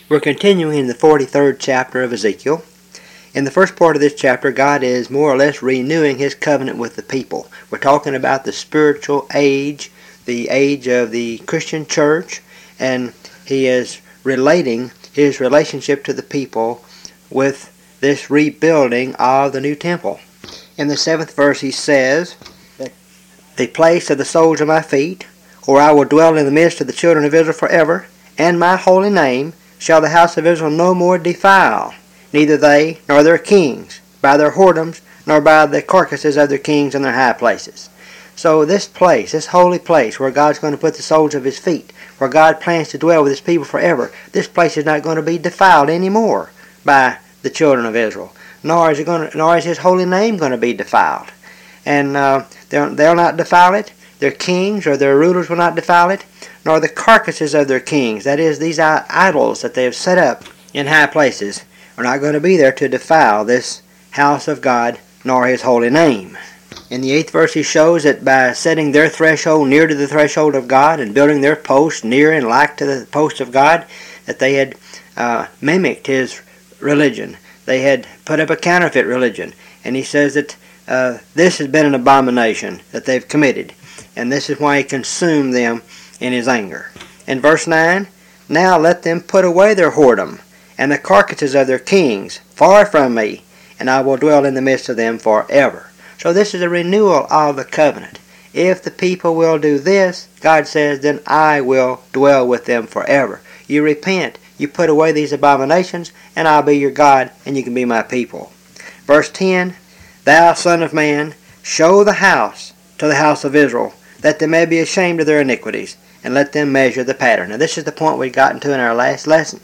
We're continuing in the 43rd chapter of Ezekiel. In the first part of this chapter, God is more or less renewing His covenant with the people. We're talking about the spiritual age, the age of the Christian church, and He is relating His relationship to the people with this rebuilding of the new temple. In the 7th verse He says, "The place of the soles of my feet, where I will dwell in the midst of the children of Israel forever, and my holy name shall the house of Israel no more defile, neither they nor their kings, by their whoredoms, nor by the carcasses of their kings in their high places." So this place, this holy place where God's going to put the soles of His feet, where God plans to dwell with His people forever, this place is not going to be defiled anymore by the children of Israel, nor is His holy name going to be defiled. And they'll not defile it. Their kings or their rulers will not defile it, nor the carcasses of their kings, that is, these idols that they have set up in high places, are not going to be there to defile this house of God, nor His holy name. In the 8th verse He shows that by setting their threshold near to the threshold of God and building their posts near and like to the posts of God, that they had mimicked His religion. They had put up a counterfeit religion. And He says that this has been an abomination that they've committed. And this is why He consumed them in His anger. In verse 9, "Now let them put away their whoredom, and the carcasses of their kings, far from me, and I will dwell in the midst of them forever." So this is a renewal of the covenant. If the people will do this, God says, then I will dwell with them forever. You repent, you put away these abominations, and I'll be your God, and you can be my people. Verse 10, "Thou son of man, show the house to the house of Israel, that they may be ashamed of their iniquities, and let them measure the pattern." Now this is the point we got into in our last lesson.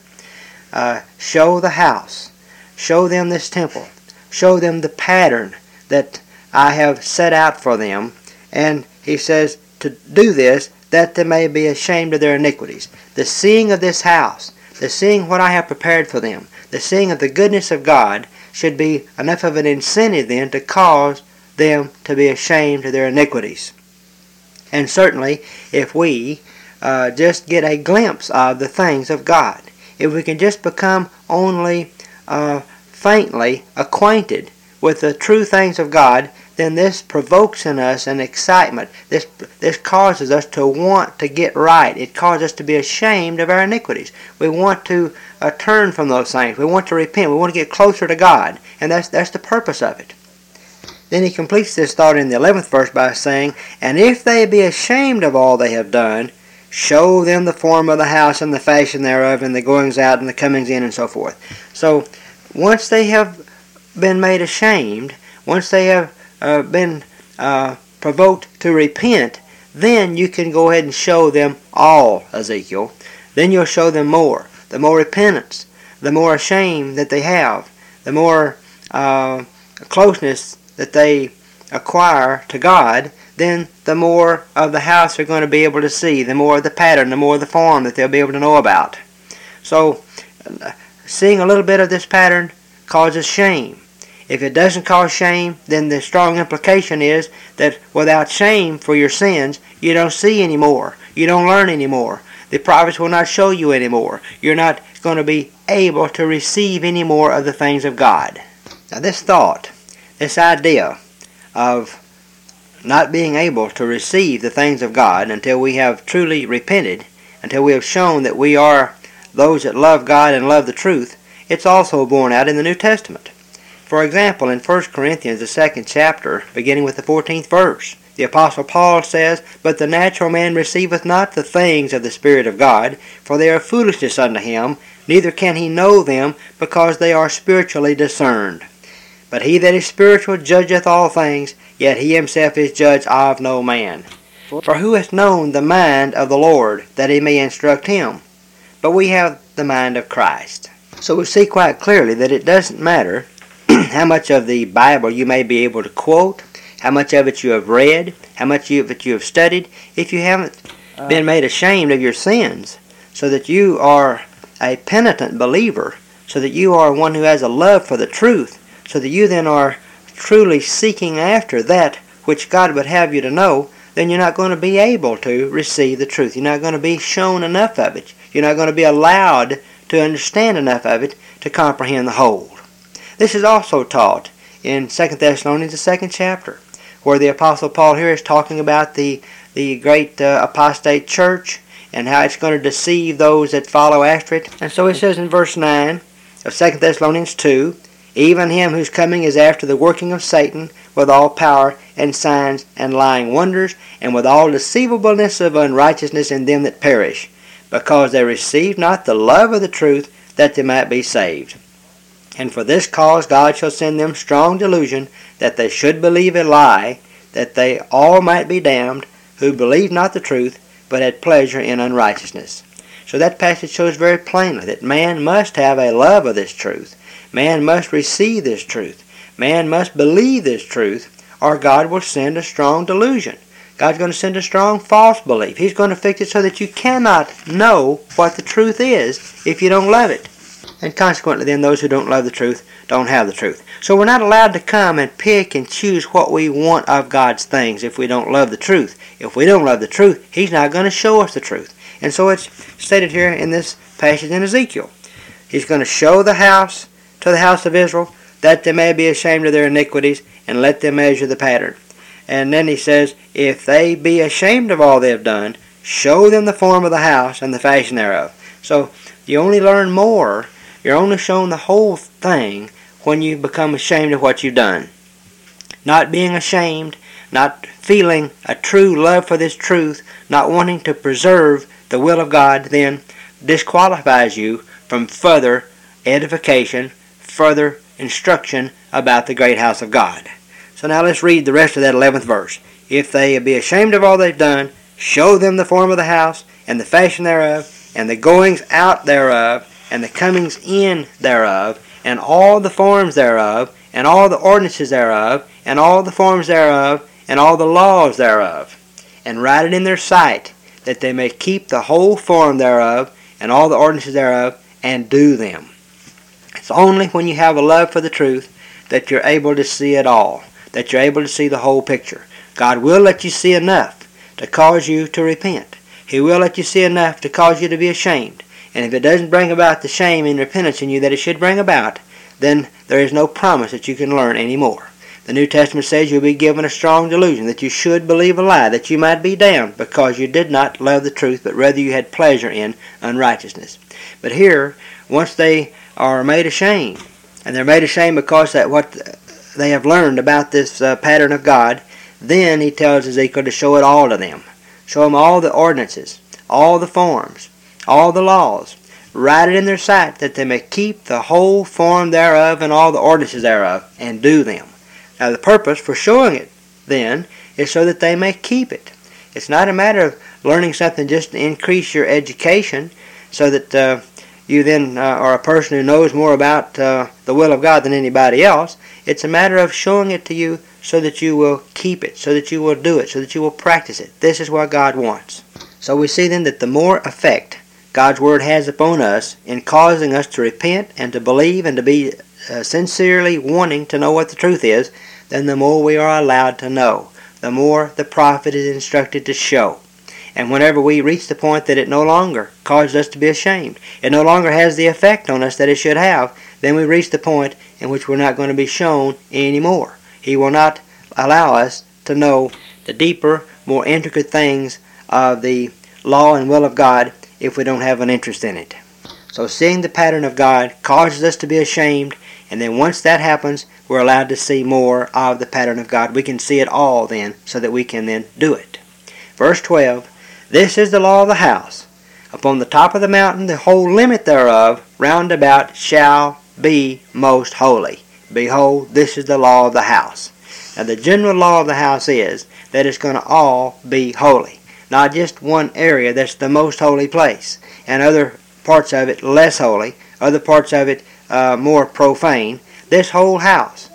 Show the house. Show them this temple. Show them the pattern that I have set out for them. And He says to do this, that they may be ashamed of their iniquities. The seeing of this house, the seeing what I have prepared for them, the seeing of the goodness of God should be enough of an incentive then to cause them to be ashamed of their iniquities. And certainly, if we just get a glimpse of the things of God, if we can just become only faintly acquainted with the true things of God, then this provokes in us an excitement. This causes us to want to get right. It causes us to be ashamed of our iniquities. We want to turn from those things. We want to repent. We want to get closer to God. And that's the purpose of it. Then He completes this thought in the 11th verse by saying, "And if they be ashamed of all they have done, show them the form of the house and the fashion thereof, and the goings out and the comings in," and so forth. So once they have been made ashamed, once they have been provoked to repent, then you can go ahead and show them all, Ezekiel. Then you'll show them more. The more repentance, the more shame that they have, the more closeness that they acquire to God, then the more of the house they're going to be able to see, the more of the pattern, the more of the form that they'll be able to know about. So seeing a little bit of this pattern causes shame. If it doesn't cause shame, then the strong implication is that without shame for your sins, you don't see anymore. You don't learn anymore. The prophets will not show you anymore. You're not going to be able to receive any more of the things of God. Now this thought, this idea of not being able to receive the things of God until we have truly repented, until we have shown that we are those that love God and love the truth, it's also borne out in the New Testament. For example, in 1 Corinthians, the 2nd chapter, beginning with the 14th verse, the Apostle Paul says, "But the natural man receiveth not the things of the Spirit of God, for they are foolishness unto him, neither can he know them, because they are spiritually discerned. But he that is spiritual judgeth all things, yet he himself is judge of no man. For who hath known the mind of the Lord, that he may instruct him? But we have the mind of Christ." So we see quite clearly that it doesn't matter how much of the Bible you may be able to quote, how much of it you have read, how much of it you have studied, if you haven't been made ashamed of your sins, so that you are a penitent believer, so that you are one who has a love for the truth, so that you then are truly seeking after that which God would have you to know, then you're not going to be able to receive the truth. You're not going to be shown enough of it. You're not going to be allowed to understand enough of it to comprehend the whole. This is also taught in 2 Thessalonians, the 2nd chapter, where the Apostle Paul here is talking about the great apostate church and how it's going to deceive those that follow after it. And so he says in verse 9 of 2 Thessalonians 2, even him whose coming is after the working of Satan, with all power and signs and lying wonders, and with all deceivableness of unrighteousness in them that perish, because they receive not the love of the truth, that they might be saved. And for this cause God shall send them strong delusion, that they should believe a lie, that they all might be damned, who believed not the truth, but had pleasure in unrighteousness. So that passage shows very plainly that man must have a love of this truth. Man must receive this truth. Man must believe this truth, or God will send a strong delusion. God's going to send a strong false belief. He's going to fix it so that you cannot know what the truth is if you don't love it. And consequently then, those who don't love the truth don't have the truth. So we're not allowed to come and pick and choose what we want of God's things if we don't love the truth. If we don't love the truth, He's not going to show us the truth. And so it's stated here in this passage in Ezekiel. He's going to show the house to the house of Israel, that they may be ashamed of their iniquities, and let them measure the pattern. And then he says, if they be ashamed of all they have done, show them the form of the house and the fashion thereof. So you only learn more, you're only shown the whole thing when you become ashamed of what you've done. Not being ashamed, not feeling a true love for this truth, not wanting to preserve the will of God, then disqualifies you from further edification, further instruction about the great house of God. So now let's read the rest of that 11th verse. If they be ashamed of all they've done, show them the form of the house, and the fashion thereof, and the goings out thereof, and the comings in thereof, and all the forms thereof, and all the ordinances thereof, and all the forms thereof, and all the laws thereof, and write it in their sight, that they may keep the whole form thereof, and all the ordinances thereof, and do them. It's only when you have a love for the truth that you're able to see it all, that you're able to see the whole picture. God will let you see enough to cause you to repent. He will let you see enough to cause you to be ashamed. And if it doesn't bring about the shame and repentance in you that it should bring about, then there is no promise that you can learn any more. The New Testament says you'll be given a strong delusion, that you should believe a lie, that you might be damned because you did not love the truth, but rather you had pleasure in unrighteousness. But here, once they are made ashamed, and they're made ashamed because that what they have learned about this pattern of God, then he tells Ezekiel to show it all to them. Show them all the ordinances, all the forms, all the laws. Write it in their sight, that they may keep the whole form thereof and all the ordinances thereof, and do them. Now the purpose for showing it, then, is so that they may keep it. It's not a matter of learning something just to increase your education, so that you then are a person who knows more about the will of God than anybody else. It's a matter of showing it to you so that you will keep it, so that you will do it, so that you will practice it. This is what God wants. So we see then that the more effect God's Word has upon us in causing us to repent and to believe and to be sincerely wanting to know what the truth is, then the more we are allowed to know, the more the prophet is instructed to show. And whenever we reach the point that it no longer causes us to be ashamed, it no longer has the effect on us that it should have, then we reach the point in which we're not going to be shown anymore. He will not allow us to know the deeper, more intricate things of the law and will of God if we don't have an interest in it. So seeing the pattern of God causes us to be ashamed, and then once that happens, we're allowed to see more of the pattern of God. We can see it all then, so that we can then do it. Verse 12, this is the law of the house. Upon the top of the mountain, the whole limit thereof, round about, shall be most holy. Behold, this is the law of the house. Now the general law of the house is that it's going to all be holy. Not just one area that's the most holy place, and other parts of it less holy, other parts of it more profane. This whole house,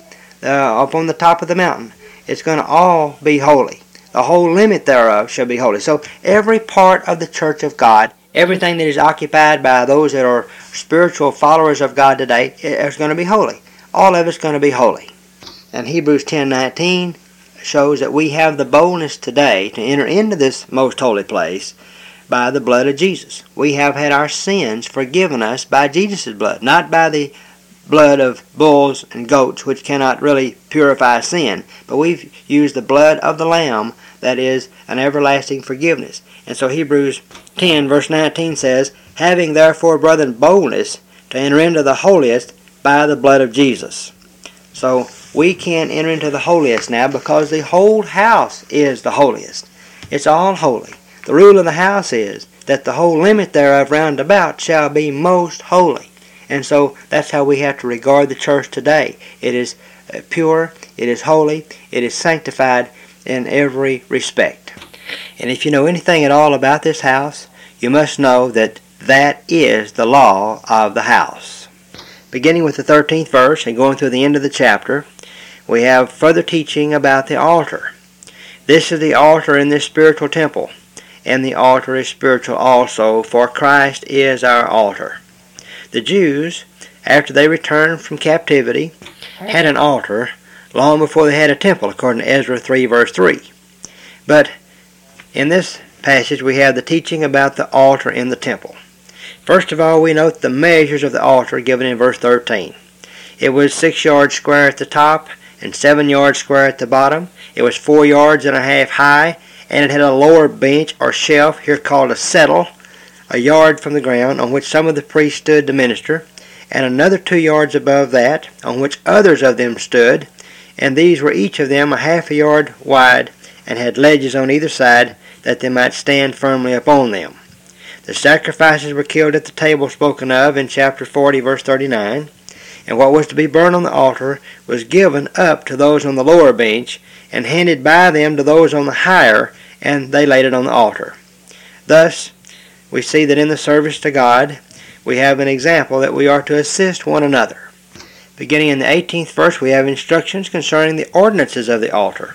up on the top of the mountain, it's going to all be holy. The whole limit thereof shall be holy. So every part of the church of God, everything that is occupied by those that are spiritual followers of God today, is going to be holy. All of it's going to be holy. And Hebrews 10:19 shows that we have the boldness today to enter into this most holy place by the blood of Jesus. We have had our sins forgiven us by Jesus' blood, not by the blood of bulls and goats, which cannot really purify sin, but we've used the blood of the Lamb that is an everlasting forgiveness. And so Hebrews 10 verse 19 says, having therefore, brethren, boldness to enter into the holiest by the blood of Jesus. So we can enter into the holiest now because the whole house is the holiest. It's all holy. The rule of the house is that the whole limit thereof round about shall be most holy. And so that's how we have to regard the church today. It is pure, it is holy, it is sanctified in every respect. And if you know anything at all about this house, you must know that that is the law of the house. Beginning with the 13th verse and going through the end of the chapter, we have further teaching about the altar. This is the altar in this spiritual temple, and the altar is spiritual also, for Christ is our altar. The Jews, after they returned from captivity, had an altar long before they had a temple, according to Ezra 3 verse 3. But in this passage we have the teaching about the altar in the temple. First of all, we note the measures of the altar given in verse 13. It was 6 yards square at the top and 7 yards square at the bottom. It was 4 yards and a half high, and it had a lower bench or shelf, here called a settle, a yard from the ground, on which some of the priests stood to minister, and another 2 yards above that, on which others of them stood, and these were each of them a half a yard wide, and had ledges on either side, that they might stand firmly upon them. The sacrifices were killed at the table spoken of in chapter 40 verse 39, and what was to be burned on the altar was given up to those on the lower bench, and handed by them to those on the higher, and they laid it on the altar. Thus, we see that in the service to God, we have an example that we are to assist one another. Beginning in the 18th verse, we have instructions concerning the ordinances of the altar.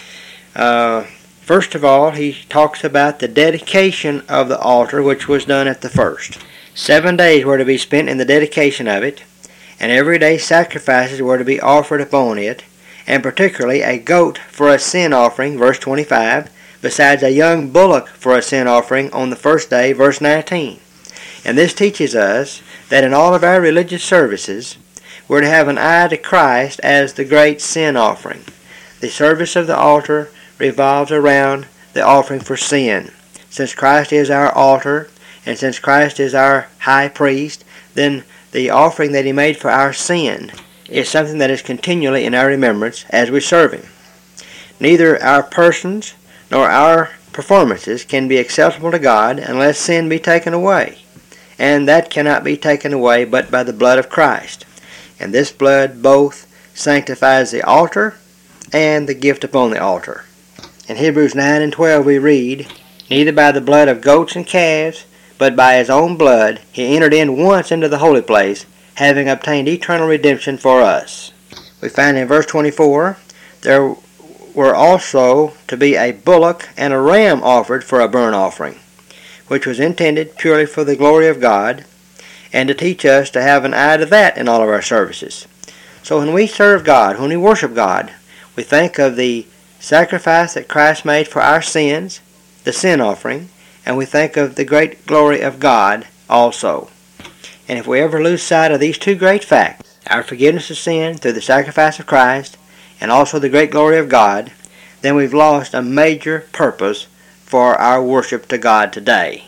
First of all, he talks about the dedication of the altar, which was done at the first. 7 days were to be spent in the dedication of it, and every day sacrifices were to be offered upon it, and particularly a goat for a sin offering, verse 25, besides a young bullock for a sin offering on the first day, verse 19. And this teaches us that in all of our religious services, we're to have an eye to Christ as the great sin offering. The service of the altar revolves around the offering for sin. Since Christ is our altar, and since Christ is our high priest, then the offering that he made for our sin is something that is continually in our remembrance as we serve him. Neither our persons nor our performances can be acceptable to God unless sin be taken away, and that cannot be taken away but by the blood of Christ. And this blood both sanctifies the altar and the gift upon the altar. In Hebrews 9 and 12 we read, neither by the blood of goats and calves, but by his own blood he entered in once into the holy place, having obtained eternal redemption for us. We find in verse 24, there were also to be a bullock and a ram offered for a burnt offering, which was intended purely for the glory of God, and to teach us to have an eye to that in all of our services. So when we serve God, when we worship God, we think of the sacrifice that Christ made for our sins, the sin offering, and we think of the great glory of God also. And if we ever lose sight of these two great facts, our forgiveness of sin through the sacrifice of Christ, and also the great glory of God, then we've lost a major purpose for our worship to God today.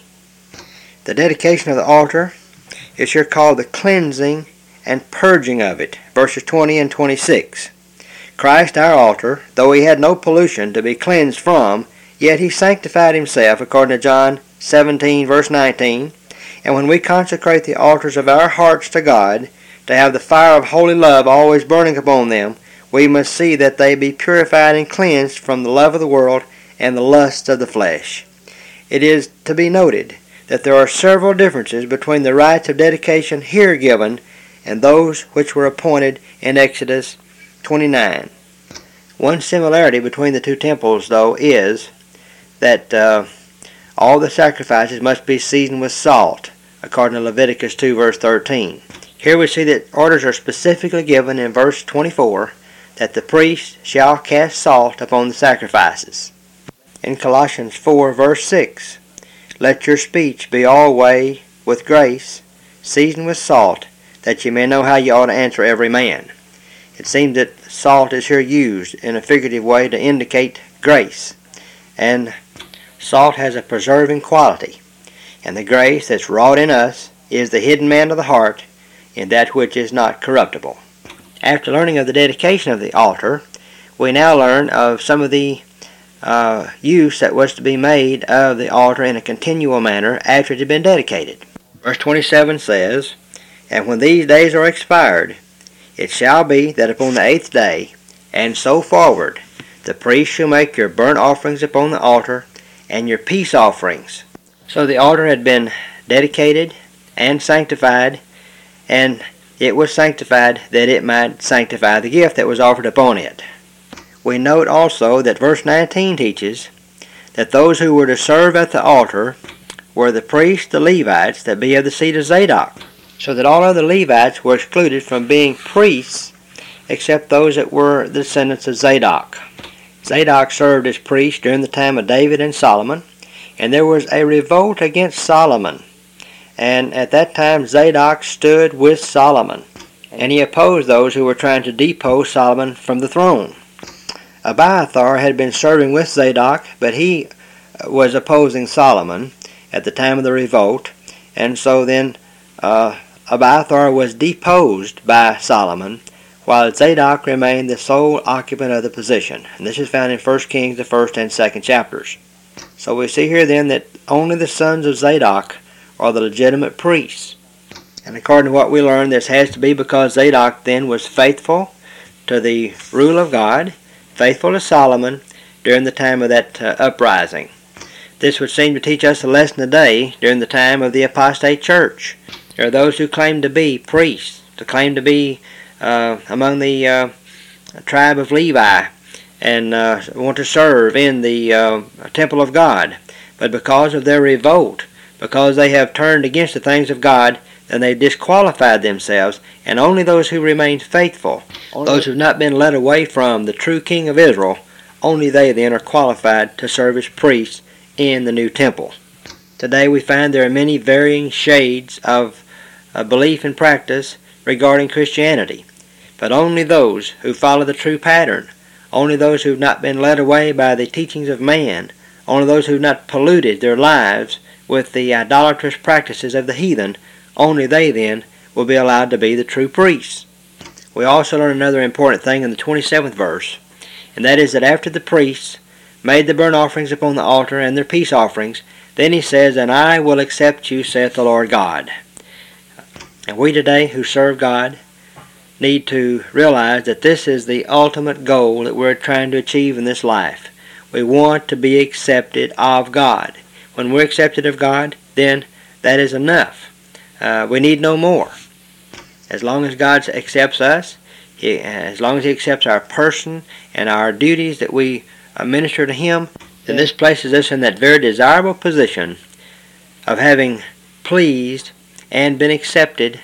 The dedication of the altar is here called the cleansing and purging of it, verses 20 and 26. Christ our altar, though he had no pollution to be cleansed from, yet he sanctified himself, according to John 17 verse 19. And when we consecrate the altars of our hearts to God, to have the fire of holy love always burning upon them, we must see that they be purified and cleansed from the love of the world and the lusts of the flesh. It is to be noted that there are several differences between the rites of dedication here given and those which were appointed in Exodus 29. One similarity between the two temples, though, is that all the sacrifices must be seasoned with salt, according to Leviticus 2 verse 13. Here we see that orders are specifically given in verse 24 that the priest shall cast salt upon the sacrifices. In Colossians 4 verse 6, let your speech be always with grace, seasoned with salt, that ye may know how ye ought to answer every man. It seems that salt is here used in a figurative way to indicate grace. And salt has a preserving quality. And the grace that's wrought in us is the hidden man of the heart in that which is not corruptible. After learning of the dedication of the altar, we now learn of some of the use that was to be made of the altar in a continual manner after it had been dedicated. Verse 27 says, And when these days are expired, it shall be that upon the 8th day, and so forward, the priest shall make your burnt offerings upon the altar, and your peace offerings. So the altar had been dedicated and sanctified, and it was sanctified that it might sanctify the gift that was offered upon it. We note also that verse 19 teaches that those who were to serve at the altar were the priests, the Levites, that be of the seed of Zadok, so that all other Levites were excluded from being priests except those that were the descendants of Zadok. Zadok served as priest during the time of David and Solomon, and there was a revolt against Solomon. And at that time Zadok stood with Solomon, and he opposed those who were trying to depose Solomon from the throne. Abiathar had been serving with Zadok, but he was opposing Solomon at the time of the revolt, and so then Abiathar was deposed by Solomon, while Zadok remained the sole occupant of the position. And this is found in 1 Kings, the 1st and 2nd chapters. So we see here then that only the sons of Zadok are the legitimate priests. And according to what we learn, this has to be because Zadok then was faithful to the rule of God, faithful to Solomon during the time of that uprising. This would seem to teach us a lesson today during the time of the apostate church. There are those who claim to be priests, to claim to be among the tribe of Levi, and want to serve in the temple of God. But because of their revolt, because they have turned against the things of God, then they disqualified themselves, and only those who remain faithful, those who have not been led away from the true King of Israel, only they then are qualified to serve as priests in the new temple. Today we find there are many varying shades of belief and practice regarding Christianity, but only those who follow the true pattern, only those who have not been led away by the teachings of man, only those who have not polluted their lives with the idolatrous practices of the heathen, only they then will be allowed to be the true priests. We also learn another important thing in the 27th verse, and that is that after the priests made the burnt offerings upon the altar and their peace offerings, then he says, And I will accept you, saith the Lord God. And we today who serve God need to realize that this is the ultimate goal that we're trying to achieve in this life. We want to be accepted of God. When we're accepted of God, then that is enough. We need no more. As long as God accepts us, as long as He accepts our person and our duties that we minister to Him, then this places us in that very desirable position of having pleased and been accepted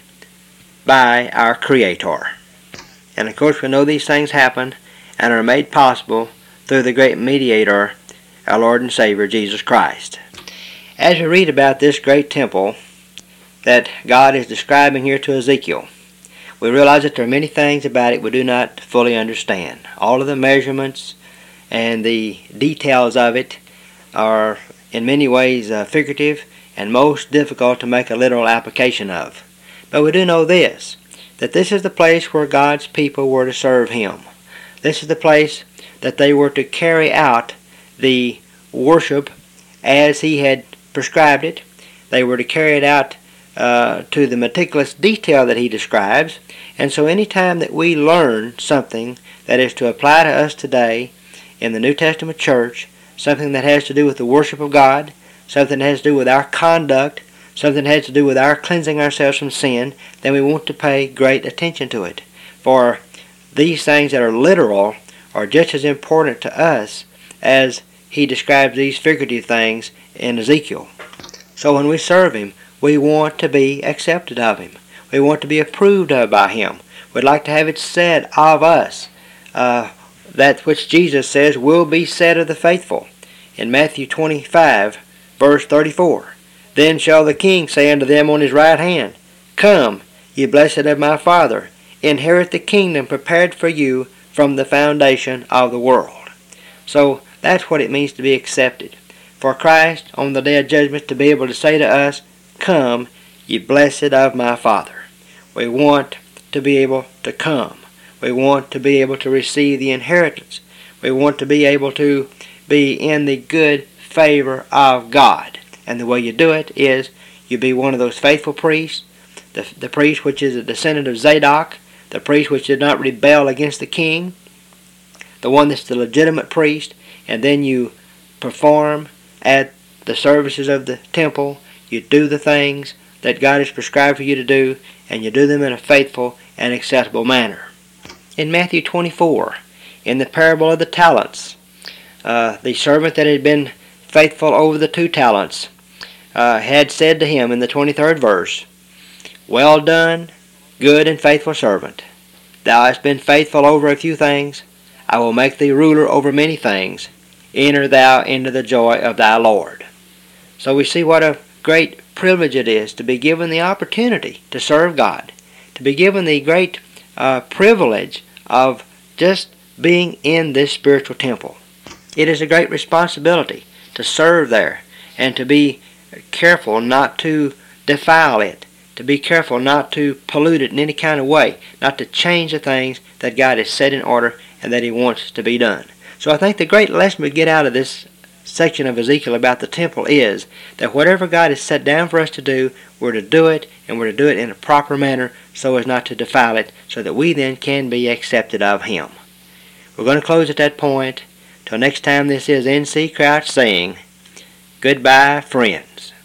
by our Creator. And of course we know these things happen and are made possible through the great mediator, our Lord and Savior, Jesus Christ. As we read about this great temple that God is describing here to Ezekiel, we realize that there are many things about it we do not fully understand. All of the measurements and the details of it are in many ways figurative and most difficult to make a literal application of. But we do know this, that this is the place where God's people were to serve Him. This is the place that they were to carry out the worship as He had prescribed it. They were to carry it out to the meticulous detail that He describes. And so any time that we learn something that is to apply to us today in the New Testament church, something that has to do with the worship of God, something that has to do with our conduct, something that has to do with our cleansing ourselves from sin, then we want to pay great attention to it. For these things that are literal are just as important to us as He describes these figurative things in Ezekiel. So when we serve Him, we want to be accepted of Him. We want to be approved of by Him. We'd like to have it said of us. That which Jesus says will be said of the faithful. In Matthew 25, Verse 34, Then shall the king say unto them on his right hand, Come, ye blessed of my Father, inherit the kingdom prepared for you from the foundation of the world. So that's what it means to be accepted. For Christ on the day of judgment to be able to say to us, Come, ye blessed of my Father. We want to be able to come. We want to be able to receive the inheritance. We want to be able to be in the good favor of God. And the way you do it is you be one of those faithful priests, the priest which is a descendant of Zadok, the priest which did not rebel against the king, the one that's the legitimate priest, and then you perform at the services of the temple. You do the things that God has prescribed for you to do, and you do them in a faithful and acceptable manner. In Matthew 24, in the parable of the talents, the servant that had been faithful over the 2 talents had said to him in the 23rd verse, Well done, good and faithful servant. Thou hast been faithful over a few things. I will make thee ruler over many things. Enter thou into the joy of thy Lord. So we see what a great privilege it is to be given the opportunity to serve God, to be given the great privilege of just being in this spiritual temple. It is a great responsibility to serve there and to be careful not to defile it, to be careful not to pollute it in any kind of way, not to change the things that God has set in order and that He wants to be done. So I think the great lesson we get out of this section of Ezekiel about the temple is that whatever God has set down for us to do, we're to do it, and we're to do it in a proper manner so as not to defile it, so that we then can be accepted of Him. We're going to close at that point. Till next time, this is N.C. Crouch saying, Goodbye, friends.